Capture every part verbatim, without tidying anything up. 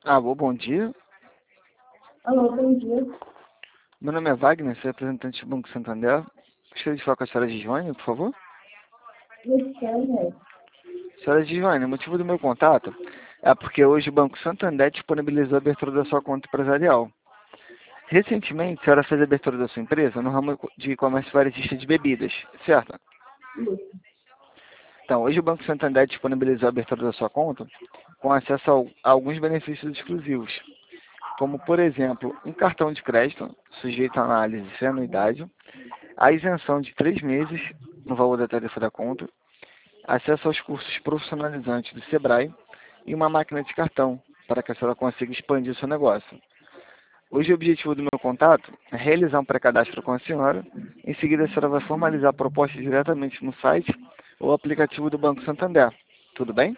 Alô, bom dia. Alô, bom dia. Meu nome é Wagner, sou representante do Banco Santander. Gostaria de falar com a senhora Giovanni, por favor. Luciana. Senhora Giovanni, o motivo do meu contato é porque hoje o Banco Santander disponibilizou a abertura da sua conta empresarial. Recentemente, a senhora fez a abertura da sua empresa no ramo de comércio varejista de bebidas, certo? Isso. Então, hoje o Banco Santander disponibilizou a abertura da sua conta com acesso a a alguns benefícios exclusivos, como, por exemplo, um cartão de crédito sujeito a análise sem anuidade, a isenção de três meses no valor da tarifa da conta, acesso aos cursos profissionalizantes do Sebrae e uma máquina de cartão para que a senhora consiga expandir o seu negócio. Hoje o objetivo do meu contato é realizar um pré-cadastro com a senhora. Em seguida a senhora vai formalizar a proposta diretamente no site ou aplicativo do Banco Santander. Tudo bem?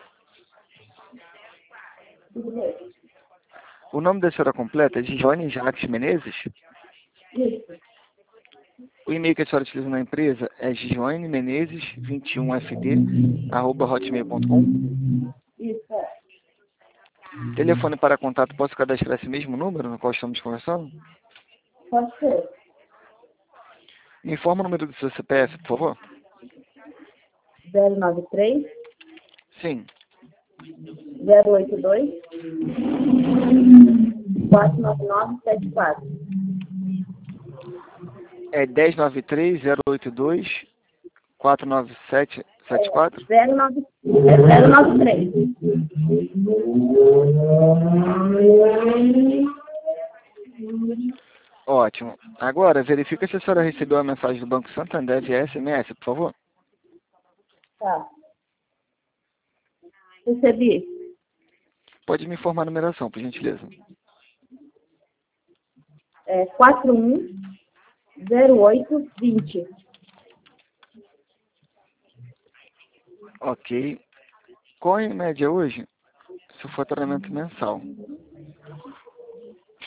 Tudo bem? O nome da senhora completa é Giovanni Jacques Menezes. Isso. O e-mail que a senhora utiliza na empresa é giovanni menezes vinte e um f d arroba hotmail ponto com. Isso, é. Telefone para contato, posso cadastrar esse mesmo número no qual estamos conversando? Pode ser. Me informa o número do seu C P F, por favor. zero nove três, Sim. zero oito dois, quatro nove nove sete quatro. É dez nove três zero oito dois quatro nove sete sete quatro? zero nove, é zero nove três. Ótimo. Agora, verifica se a senhora recebeu a mensagem do Banco Santander via S M S, por favor. Tá. Recebi. Pode me informar a numeração, por gentileza. É quatro um zero oito vinte. Ok. Qual é, em média, hoje, seu faturamento mensal?